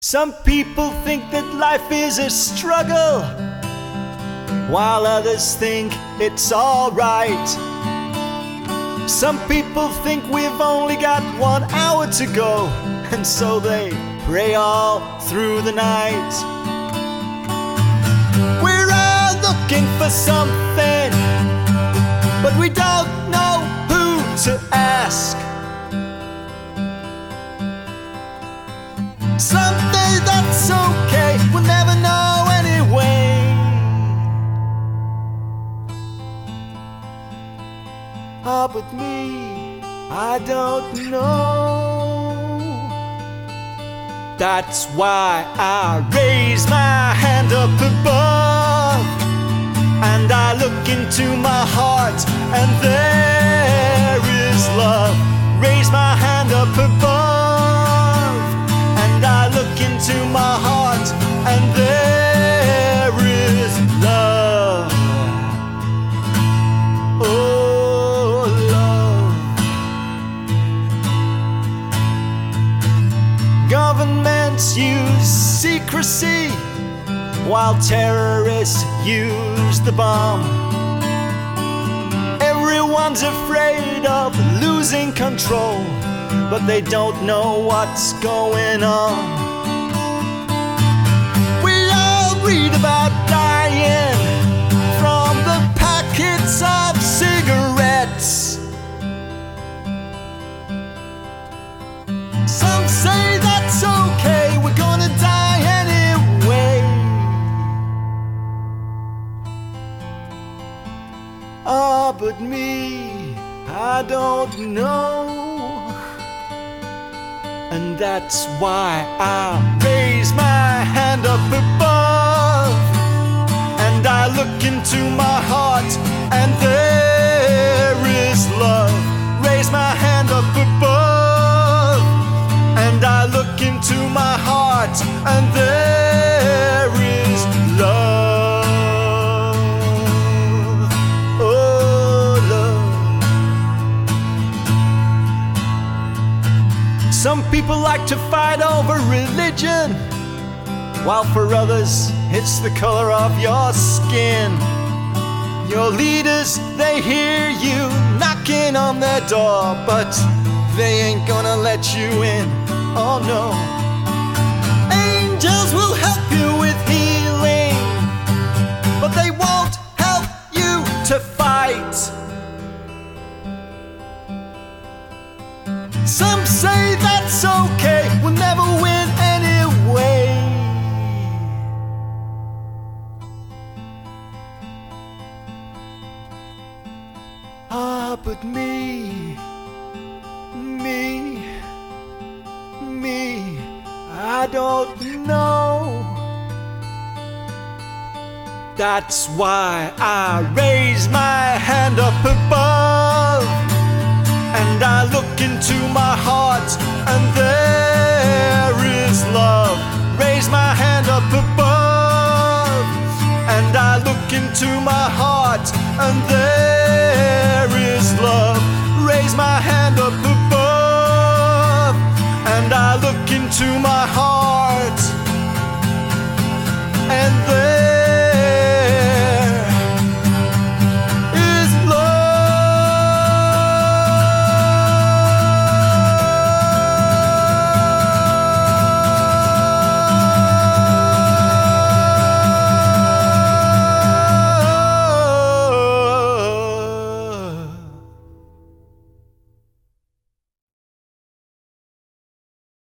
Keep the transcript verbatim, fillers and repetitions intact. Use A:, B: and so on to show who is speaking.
A: Some people think that life is a struggle, while others think it's alright. Some people think we've only got one hour to go, and so they pray all through the night. We're all looking for something, but we don't know who to ask. Someday that's okay, we'll never know anyway. Ah, but me, I don't know. That's why I raise my hand up above, and I look into my heart, and there is love. Raise my hand up above, and I look into my heart, and there is love. Oh, love. Governments use secrecy, while terrorists use the bomb. Everyone's afraid of losing control, but they don't know what's going on. We all read about dying from the packets of cigarettes. Some say that's okay, we're gonna die anyway. Ah, but me, I don't know. And that's why I raise my hand up above, and I look into my heart, and there is love. Raise my hand up above, and I look into my heart, and there is love. Oh, love. Some people like to fight over religion, while for others it's the color of your skin. Your leaders, they hear you knocking on their door, but they ain't gonna let you in, oh no. Angels will help you with healing, but they won't help you to fight. Some say that's okay, we'll never win anyway. Ah, but me, me, me, I don't know. That's why I raise my hand up above, and I look into my heart, and there is love. Raise my hand up above, and I look into my heart, and there